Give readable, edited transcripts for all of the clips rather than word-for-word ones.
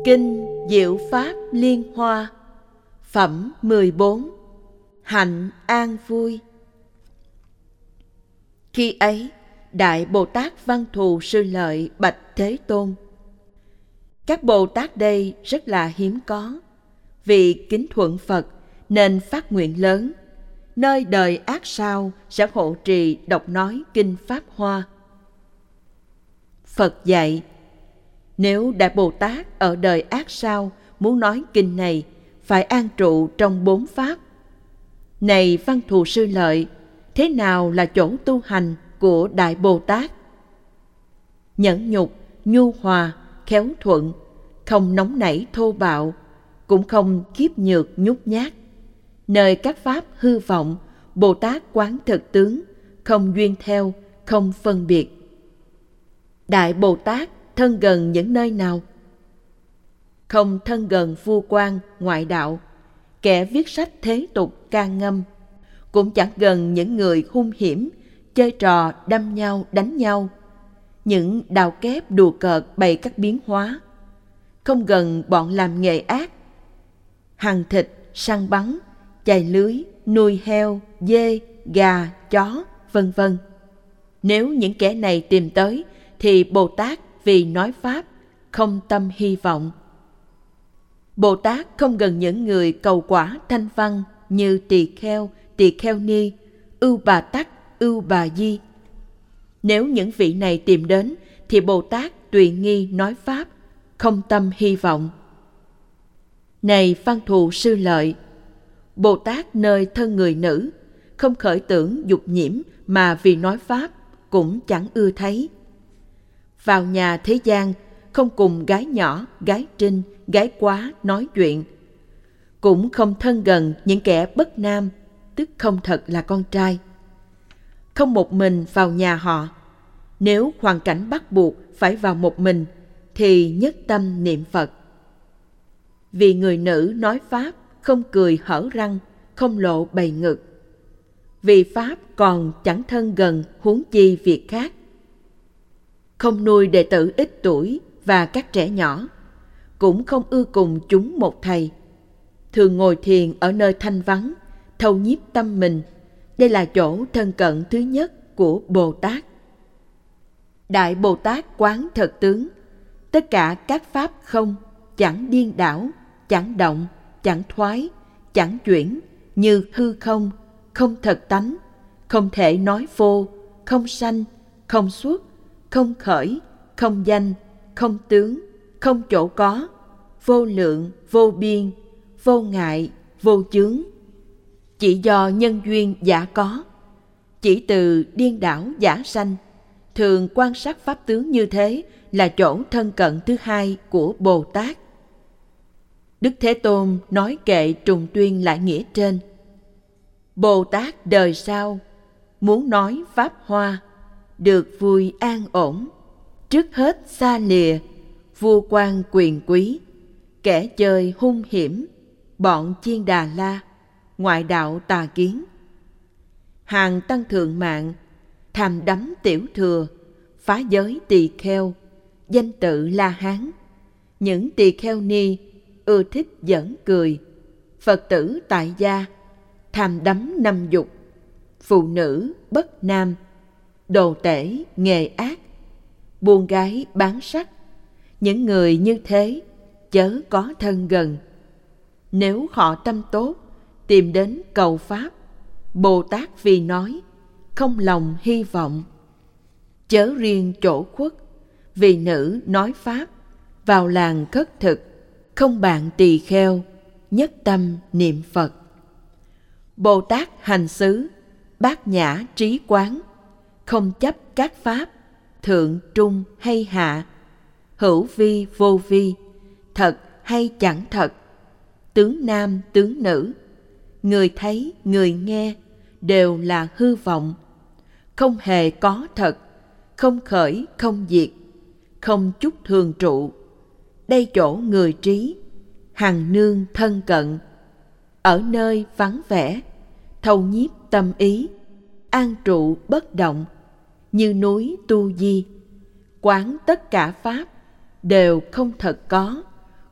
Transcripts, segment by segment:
Kinh Diệu Pháp Liên Hoa. Phẩm 14. Hạnh an vui. Khi ấy, Đại Bồ Tát Văn Thù Sư Lợi bạch Thế Tôn: các Bồ Tát đây rất là hiếm có, vì kính thuận Phật nên phát nguyện lớn, nơi đời ác sau sẽ hộ trì đọc nói kinh Pháp Hoa. Phật dạy: nếu Đại Bồ Tát ở đời ác sau muốn nói kinh này, phải an trụ trong 4 pháp. Này Văn Thù Sư Lợi, thế nào là chỗ tu hành của Đại Bồ Tát? Nhẫn nhục, nhu hòa, khéo thuận, không nóng nảy thô bạo, cũng không kiếp nhược nhút nhát. Nơi các pháp hư vọng, Bồ Tát quán thực tướng, không duyên theo, không phân biệt. Đại Bồ Tát thân gần những nơi nào? Không thân gần vua quan, ngoại đạo, kẻ viết sách thế tục ca ngâm, cũng chẳng gần những người hung hiểm, chơi trò đâm nhau đánh nhau, những đào kép đùa cợt bày các biến hóa. Không gần bọn làm nghề ác, hằn thịt, săn bắn, chài lưới, nuôi heo, dê, gà, chó, vân vân. Nếu những kẻ này tìm tới, thì Bồ Tát vì nói Pháp, không tâm hy vọng. Bồ Tát không gần những người cầu quả thanh văn như tỳ kheo ni, ưu bà tắc, ưu bà di. Nếu những vị này tìm đến, thì Bồ Tát tùy nghi nói Pháp, không tâm hy vọng. Này Văn Thù Sư Lợi, Bồ Tát nơi thân người nữ, không khởi tưởng dục nhiễm mà vì nói Pháp, cũng chẳng ưa thấy. Vào nhà thế gian, không cùng gái nhỏ, gái trinh, gái quá nói chuyện, cũng không thân gần những kẻ bất nam, tức không thật là con trai. Không một mình vào nhà họ. Nếu hoàn cảnh bắt buộc phải vào một mình, thì nhất tâm niệm Phật. Vì người nữ nói Pháp, không cười hở răng, không lộ bày ngực. Vì Pháp còn chẳng thân gần, huống chi việc khác. Không nuôi đệ tử ít tuổi và các trẻ nhỏ, cũng không ưa cùng chúng một thầy. Thường ngồi thiền ở nơi thanh vắng, thâu nhiếp tâm mình. Đây là chỗ thân cận thứ nhất của Bồ Tát. Đại Bồ Tát quán thật tướng, tất cả các pháp không, chẳng điên đảo, chẳng động, chẳng thoái, chẳng chuyển, như hư không, không thật tánh, không thể nói vô, không sanh, không xuất, không khởi, không danh, không tướng, không chỗ có, vô lượng, vô biên, vô ngại, vô chướng. Chỉ do nhân duyên giả có, chỉ từ điên đảo giả sanh. Thường quan sát pháp tướng như thế là chỗ thân cận thứ hai của Bồ Tát. Đức Thế Tôn nói kệ trùng tuyên lại nghĩa trên. Bồ Tát đời sau muốn nói Pháp Hoa, được vui an ổn, trước hết xa lìa vua quan quyền quý, kẻ chơi hung hiểm, bọn chiên Đà La, ngoại đạo tà kiến. Hàng tăng thượng mạng, tham đắm tiểu thừa, phá giới tỳ kheo, danh tự La Hán. Những tỳ kheo ni ưa thích giỡn cười, Phật tử tại gia, tham đắm năm dục, phụ nữ bất nam, đồ tể nghề ác, buôn gái bán sắc. Những người như thế chớ có thân gần. Nếu họ tâm tốt, tìm đến cầu Pháp, Bồ Tát vì nói, không lòng hy vọng. Chớ riêng chỗ khuất, vì nữ nói Pháp, vào làng khất thực, không bạn tỳ kheo, nhất tâm niệm Phật. Bồ Tát hành xứ, bát nhã trí quán, không chấp các pháp, thượng trung hay hạ, hữu vi vô vi, thật hay chẳng thật, tướng nam tướng nữ, người thấy người nghe đều là hư vọng, không hề có thật, không khởi không diệt, không chút thường trụ. Đây chỗ người trí, hằng nương thân cận, ở nơi vắng vẻ, thâu nhiếp tâm ý, an trụ bất động, như núi tu di, quán tất cả pháp đều không thật có,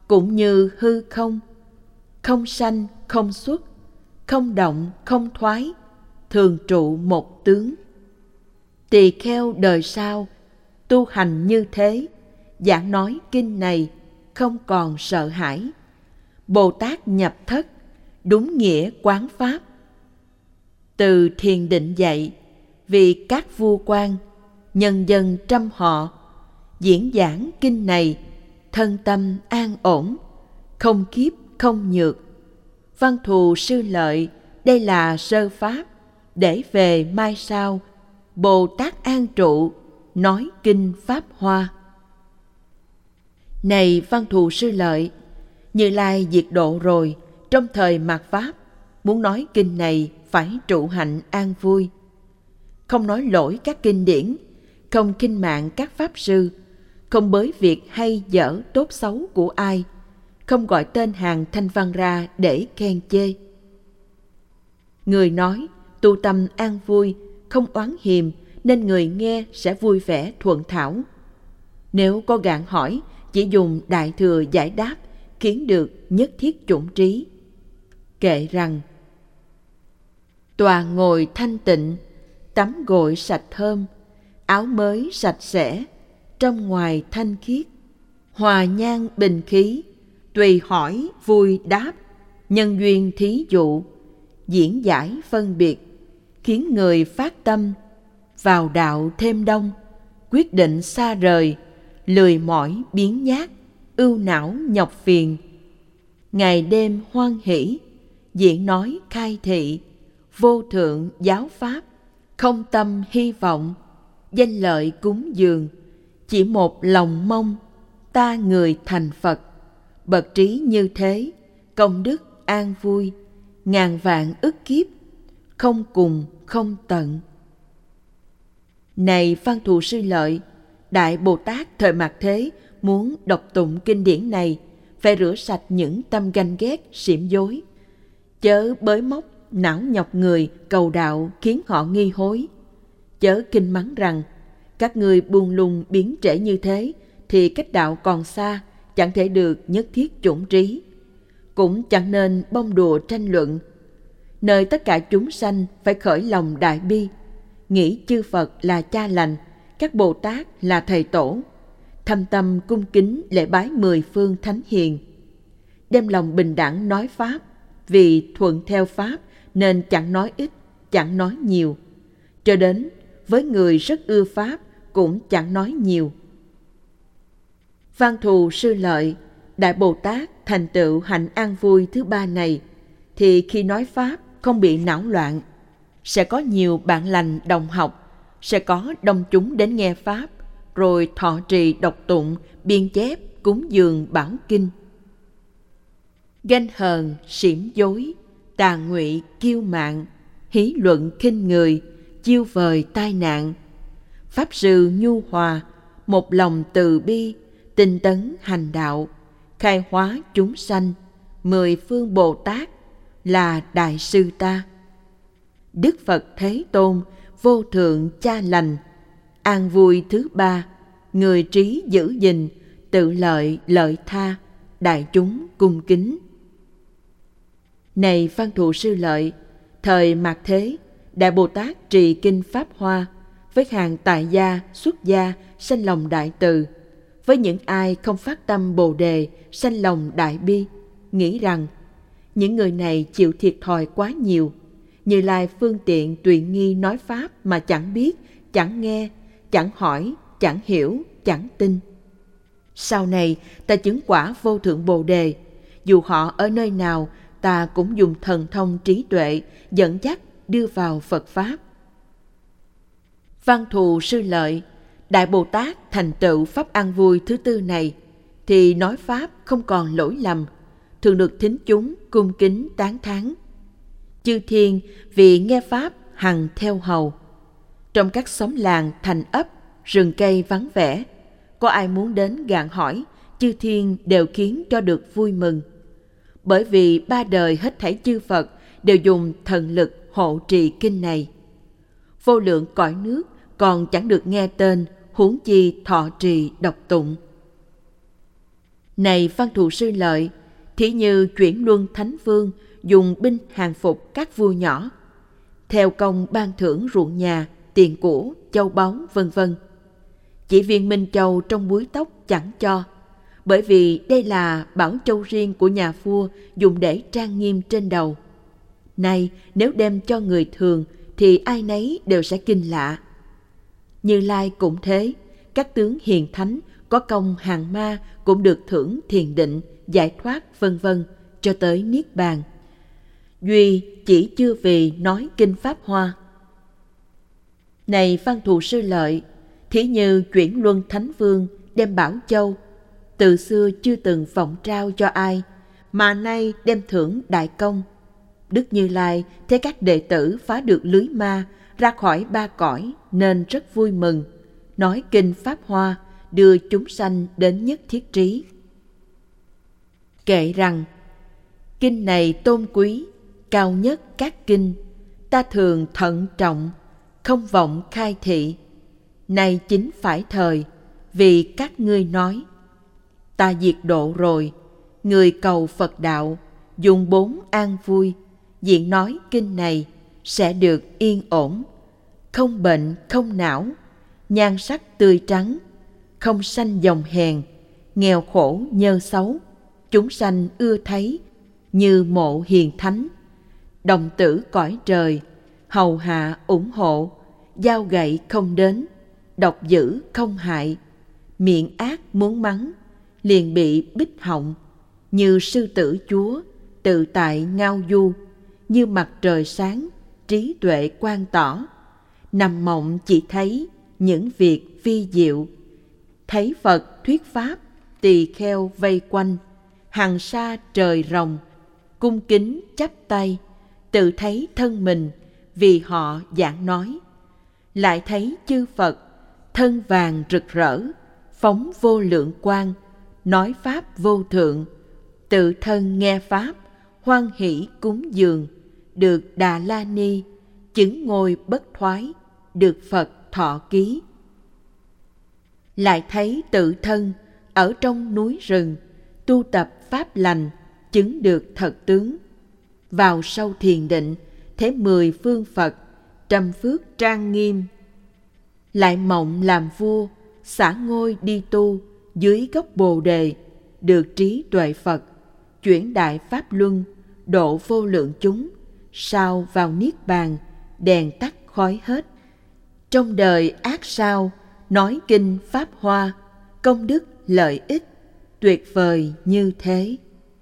cũng như hư không, không sanh, không xuất, không động, không thoái, thường trụ một tướng. Tỳ kheo đời sau tu hành như thế, giảng nói kinh này không còn sợ hãi. Bồ Tát nhập thất, đúng nghĩa quán pháp. Từ thiền định dạy, vì các vua quan, nhân dân trăm họ, diễn giảng kinh này, thân tâm an ổn, không kiếp không nhược. Văn thù sư lợi, đây là sơ pháp, để về mai sau, Bồ Tát an trụ, nói kinh Pháp Hoa. Này văn thù sư lợi, Như Lai diệt độ rồi, trong thời mạt Pháp, muốn nói kinh này phải trụ hạnh an vui. Không nói lỗi các kinh điển, không khinh mạng các pháp sư, không bới việc hay dở tốt xấu của ai, không gọi tên hàng thanh văn ra để khen chê. Người nói tu tâm an vui, không oán hiềm, nên người nghe sẽ vui vẻ thuận thảo. Nếu có gạn hỏi, chỉ dùng đại thừa giải đáp, khiến được nhất thiết chủng trí. Kệ rằng: tòa ngồi thanh tịnh, tắm gội sạch thơm, áo mới sạch sẽ, trong ngoài thanh khiết, hòa nhang bình khí, tùy hỏi vui đáp, nhân duyên thí dụ, diễn giải phân biệt, khiến người phát tâm, vào đạo thêm đông, quyết định xa rời, lười mỏi biếng nhác, ưu não nhọc phiền. Ngày đêm hoan hỷ, diễn nói khai thị, vô thượng giáo pháp, không tâm hy vọng, danh lợi cúng dường, chỉ một lòng mong, ta người thành Phật. Bậc trí như thế, công đức an vui, ngàn vạn ức kiếp, không cùng không tận. Này văn thù sư lợi, Đại Bồ Tát thời mạt thế muốn đọc tụng kinh điển này, phải rửa sạch những tâm ganh ghét, xỉm dối, chớ bới móc, não nhọc người cầu đạo khiến họ nghi hối. Chớ kinh mắng rằng các ngươi buông lung biến trễ như thế thì cách đạo còn xa, chẳng thể được nhất thiết chủng trí. Cũng chẳng nên bông đùa tranh luận. Nơi tất cả chúng sanh phải khởi lòng đại bi, nghĩ chư Phật là cha lành, các Bồ Tát là thầy tổ, thâm tâm cung kính lễ bái mười phương thánh hiền. Đem lòng bình đẳng nói pháp, vì thuận theo pháp nên chẳng nói ít, chẳng nói nhiều. Cho đến với người rất ưa pháp cũng chẳng nói nhiều. Văn thù sư lợi, Đại Bồ Tát thành tựu hạnh an vui thứ ba này, thì khi nói pháp không bị não loạn, sẽ có nhiều bạn lành đồng học, sẽ có đông chúng đến nghe pháp, rồi thọ trì đọc tụng, biên chép, cúng dường bảo kinh. Ganh hờn, xỉm dối, tà ngụy, kiêu mạn, hí luận khinh người, chiêu vời tai nạn. Pháp sư nhu hòa, một lòng từ bi, tinh tấn hành đạo, khai hóa chúng sanh, mười phương Bồ Tát là đại sư ta. Đức Phật Thế Tôn, vô thượng cha lành, an vui thứ ba, người trí giữ gìn, tự lợi lợi tha, đại chúng cung kính. Này văn thù sư lợi, thời mạt thế, Đại Bồ Tát trì kinh Pháp Hoa, với hàng tại gia, xuất gia, sanh lòng đại từ, với những ai không phát tâm Bồ Đề, sanh lòng đại bi, nghĩ rằng những người này chịu thiệt thòi quá nhiều. Như Lai phương tiện tùy nghi nói pháp mà chẳng biết, chẳng nghe, chẳng hỏi, chẳng hiểu, chẳng tin. Sau này ta chứng quả vô thượng Bồ Đề, dù họ ở nơi nào, ta cũng dùng thần thông trí tuệ dẫn dắt đưa vào Phật Pháp. Văn thù sư lợi, Đại Bồ Tát thành tựu pháp an vui thứ tư này, thì nói pháp không còn lỗi lầm, thường được thính chúng cung kính tán thán. Chư thiên vì nghe pháp hằng theo hầu. Trong các xóm làng, thành ấp, rừng cây vắng vẻ, có ai muốn đến gạn hỏi, chư thiên đều khiến cho được vui mừng. Bởi vì ba đời hết thảy chư Phật đều dùng thần lực hộ trì kinh này. Vô lượng cõi nước còn chẳng được nghe tên, huống chi thọ trì đọc tụng. Này Văn Thù Sư Lợi, thí như chuyển luân thánh vương dùng binh hàng phục các vua nhỏ, theo công ban thưởng ruộng nhà, tiền của, châu báu, vân vân. Chỉ viên Minh Châu trong búi tóc chẳng cho, bởi vì đây là bảo châu riêng của nhà vua dùng để trang nghiêm trên đầu. Nay nếu đem cho người thường thì ai nấy đều sẽ kinh lạ. Như Lai cũng thế, các tướng hiền thánh có công hàng ma cũng được thưởng thiền định, giải thoát vân vân cho tới niết bàn. Duy chỉ chưa vì nói kinh Pháp Hoa. Này Văn Thù Sư Lợi, thí như chuyển luân thánh vương đem bảo châu, từ xưa chưa từng phụng trao cho ai, mà nay đem thưởng đại công. Đức Như Lai thấy các đệ tử phá được lưới ma, ra khỏi ba cõi nên rất vui mừng, nói kinh Pháp Hoa đưa chúng sanh đến nhất thiết trí. Kệ rằng, kinh này tôn quý, cao nhất các kinh, ta thường thận trọng, không vọng khai thị. Nay chính phải thời, vì các ngươi nói. Ta diệt độ rồi, người cầu Phật đạo, dùng 4 an vui, diện nói kinh này sẽ được yên ổn, không bệnh không não, nhan sắc tươi trắng, không sanh dòng hèn, nghèo khổ nhơ xấu, chúng sanh ưa thấy, như mộ hiền thánh, đồng tử cõi trời, hầu hạ ủng hộ, dao gậy không đến, độc dữ không hại, miệng ác muốn mắng, liền bị bích họng, như sư tử chúa, tự tại ngao du, như mặt trời sáng, trí tuệ quang tỏ, nằm mộng chỉ thấy những việc vi diệu, thấy Phật thuyết pháp, tỳ kheo vây quanh, hằng sa trời rồng, cung kính chắp tay, tự thấy thân mình vì họ giảng nói. Lại thấy chư Phật, thân vàng rực rỡ, phóng vô lượng quang, nói pháp vô thượng, tự thân nghe pháp, hoan hỷ cúng dường, được Đà La Ni, chứng ngôi bất thoái, được Phật thọ ký. Lại thấy tự thân ở trong núi rừng, tu tập pháp lành, chứng được thật tướng. Vào sâu thiền định, thấy 10 phương Phật, trăm phước trang nghiêm. Lại mộng làm vua, xả ngôi đi tu, dưới gốc Bồ Đề, được trí tuệ Phật, chuyển đại pháp luân, độ vô lượng chúng, sao vào niết bàn, đèn tắt khói hết. Trong đời ác sao, nói kinh Pháp Hoa, công đức lợi ích, tuyệt vời như thế.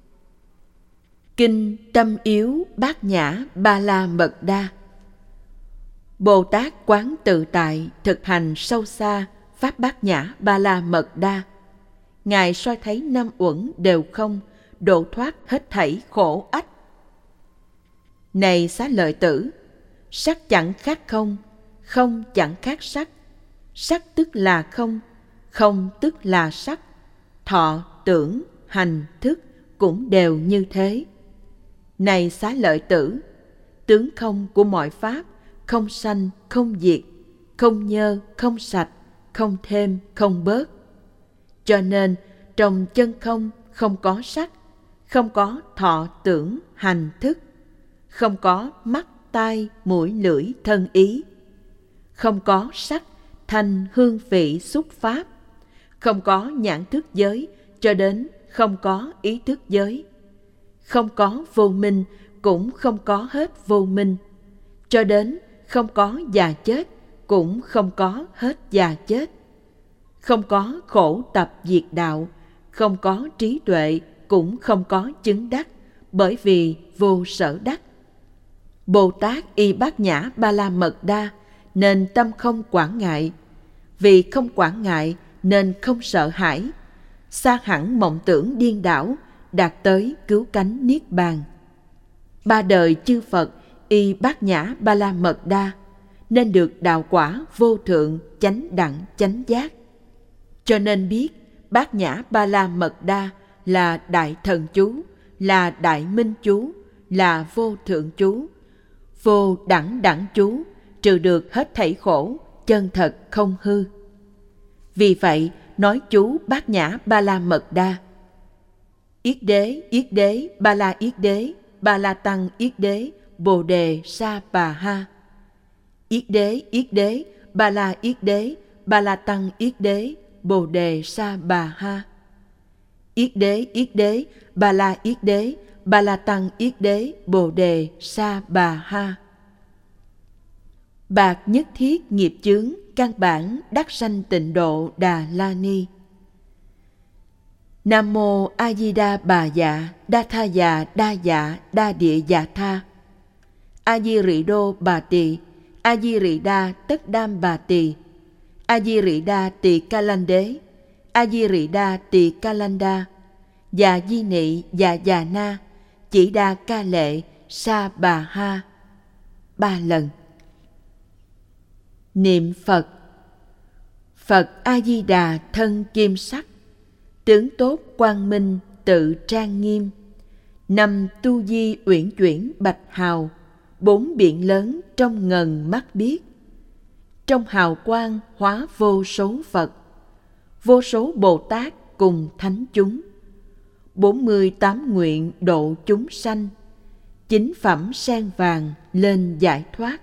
Kinh Tâm Yếu Bát Nhã Ba La Mật Đa. Bồ Tát quán tự tại, thực hành sâu xa pháp Bát Nhã Ba La Mật Đa. Ngài soi thấy 5 uẩn đều không, độ thoát hết thảy khổ ách. Này Xá Lợi Tử, sắc chẳng khác không, không chẳng khác sắc, sắc tức là không, không tức là sắc, thọ, tưởng, hành, thức cũng đều như thế. Này Xá Lợi Tử, tướng không của mọi pháp, không sanh, không diệt, không nhơ, không sạch, không thêm, không bớt. Cho nên trong chân không không có sắc, không có thọ, tưởng, hành, thức, không có mắt, tai, mũi, lưỡi, thân ý, không có sắc, thanh, hương vị, xúc pháp, không có nhãn thức giới cho đến không có ý thức giới, không có vô minh cũng không có hết vô minh, cho đến không có già chết cũng không có hết già chết, không có khổ tập diệt đạo, không có trí tuệ cũng không có chứng đắc, bởi vì vô sở đắc. Bồ Tát y Bát Nhã Ba La Mật Đa nên tâm không quản ngại, vì không quản ngại nên không sợ hãi, xa hẳn mộng tưởng điên đảo, đạt tới cứu cánh niết bàn. 3 đời chư Phật y Bát Nhã Ba La Mật Đa nên được đạo quả vô thượng chánh đẳng chánh giác. Cho nên biết Bát Nhã Ba La Mật Đa là đại thần chú, là đại minh chú, là vô thượng chú, vô đẳng đẳng chú, trừ được hết thảy khổ, chân thật không hư. Vì vậy nói chú Bát Nhã Ba La Mật Đa. Yết đế, ba la tăng yết đế, bồ đề sa bà ha. Yết đế, ba la tăng yết đế, bồ đề sa bà ha. Yết đế, ba la tăng yết đế, bồ đề sa bà ha. Bạc nhất thiết nghiệp chướng, căn bản đắc sanh tịnh độ Đà La Ni. Nam mô A Di Đà Bà Dạ, Đa Tha Dạ, Đa Dạ, Đa Địa Dạ Tha. A Di Rị Đô Bà Tỳ, A Di Rị Đa Tất Đam Bà Tỳ, A Di Rị Đa Tỳ Ca Lan Đế, A Di Rị Đa Tỳ Ca Lan Đa, Dạ Di Nị Dạ Già Na, Chỉ Đa Ca Lệ Sa Bà Ha. 3 lần. Niệm Phật. Phật A Di Đà thân kim sắc, tướng tốt quang minh tự trang nghiêm. 5 tu di uyển chuyển bạch hào, 4 biển lớn trong ngần mắt biết. Trong hào quang hóa vô số Phật, vô số Bồ Tát cùng thánh chúng. 48 nguyện độ chúng sanh, 9 phẩm sen vàng lên giải thoát.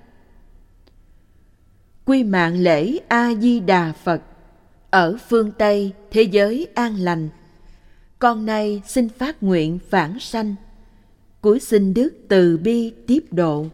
Quy mạng lễ A Di Đà Phật, ở phương Tây thế giới an lành. Con nay xin phát nguyện vãng sanh, cúi xin Đức từ bi tiếp độ.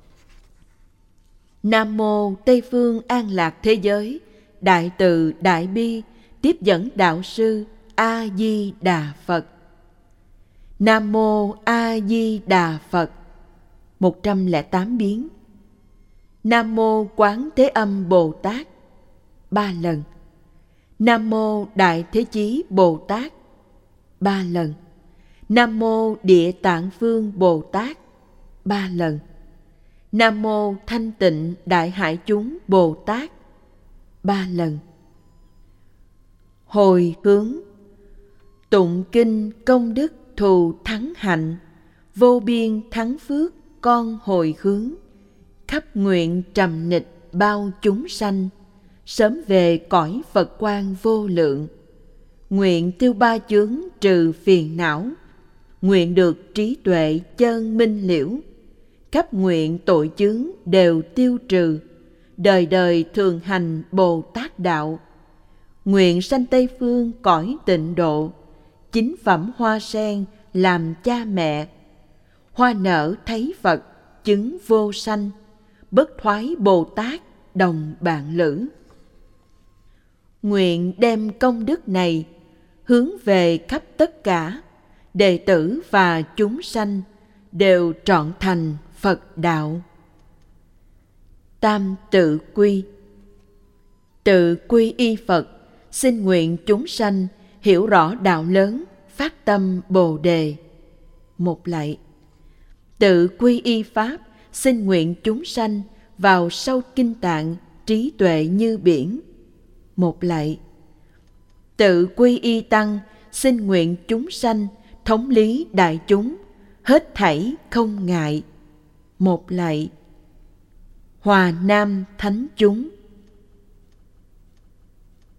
Nam mô Tây phương an lạc thế giới, đại từ đại bi tiếp dẫn đạo sư A Di Đà Phật. Nam mô A Di Đà Phật. 108 biến. Nam mô Quán Thế Âm Bồ Tát 3 lần. Nam mô Đại Thế Chí Bồ Tát 3 lần. Nam mô Địa Tạng Phương Bồ Tát 3 lần. Nam mô Thanh Tịnh Đại Hải Chúng Bồ Tát 3 lần. Hồi hướng. Tụng kinh công đức thù thắng hạnh, vô biên thắng phước con hồi hướng. Khắp nguyện trầm nịch bao chúng sanh, sớm về cõi Phật quang vô lượng. Nguyện tiêu ba chướng trừ phiền não, nguyện được trí tuệ chân minh liễu. Khắp nguyện tội chướng đều tiêu trừ, đời đời thường hành Bồ Tát đạo. Nguyện sanh Tây phương cõi tịnh độ, 9 phẩm hoa sen làm cha mẹ. Hoa nở thấy Phật chứng vô sanh, bất thoái Bồ Tát đồng bạn lữ. Nguyện đem công đức này hướng về khắp tất cả đệ tử và chúng sanh đều trọn thành Phật đạo. Tam tự quy. Tự quy y Phật, xin nguyện chúng sanh hiểu rõ đạo lớn, phát tâm Bồ đề. Một lạy. Tự quy y Pháp, xin nguyện chúng sanh vào sâu kinh tạng, trí tuệ như biển. Một lạy. Tự quy y Tăng, xin nguyện chúng sanh thống lý đại chúng, hết thảy không ngại. Một lạy. Hòa Nam Thánh chúng.